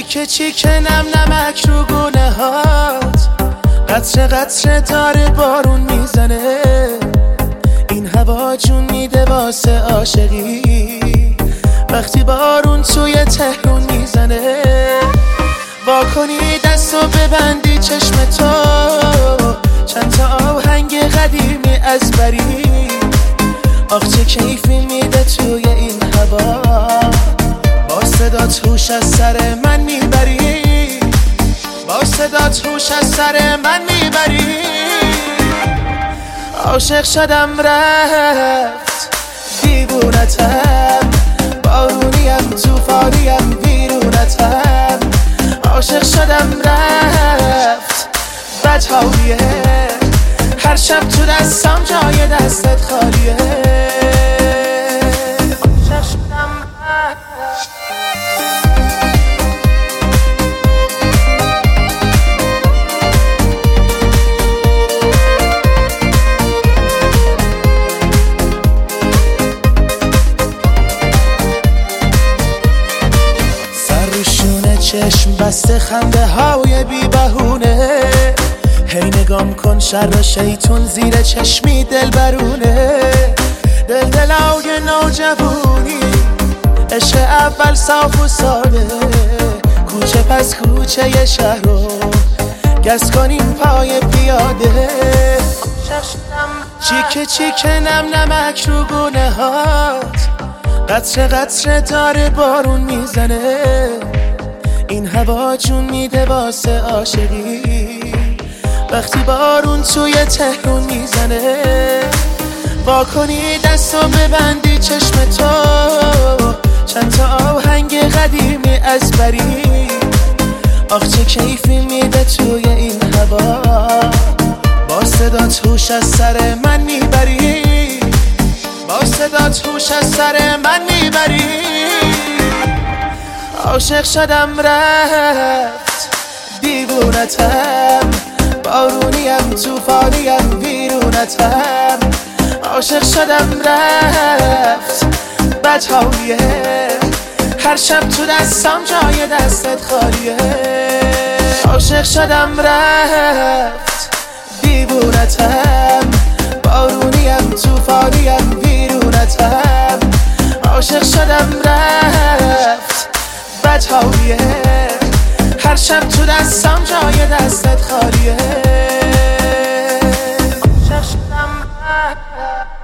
چیکه چیکه نم نمک رو گونه هات، قطره قطره داره بارون میزنه، این هوا جون میده واسه عاشقی، وقتی بارون توی تهرون میزنه. وا کنی دستو ببندی چشم تو، چند تا آهنگ قدیمی از بری، آخ چه کیفی میده توی این هوا، با صدات هوش از سر من میبری، با صدات هوش از سر من میبری. عاشق شدم رفت دیوونتم، بارونیم توفانیم ویرونتم، عاشق شدم رفت بدحالیه، هر شب تو دستم جای دستت خالیه. عاشق شدم چشم بسته خنده های بی بهونه، هی نگام کن شر شیطون زیر چشمی دل برونه، دلای نوجوانی عشق اول صاف و ساده، کوچه پس کوچه ی شهر رو گز کنیم پای پیاده. چیکه چیکه نم نمک رو گونه هات، قطره قطره داره بارون میزنه، این هوا جون میده واسه عاشقی، وقتی بارون توی تهرون میزنه. وا کنی دستو ببندی چشم تو، چند تا آهنگ قدیمی از بری، آخ چه کیفی میده توی این هوا، با صدات هوش از سر من میبری، با صدات هوش از سر من میبری. عاشق شدم رفت دیوونتم، بارونیم توفانیم ویرونتم، عاشق شدم رفت بدحالیه، هر شب تو دستم جای دستت خالیه. عاشق شدم رفت دیوونتم، بارونیم توفانیم ویرونتم، عاشق شدم رفت بدحالیه، هر شب تو دستم جای دستت خالیه. عاشق شدم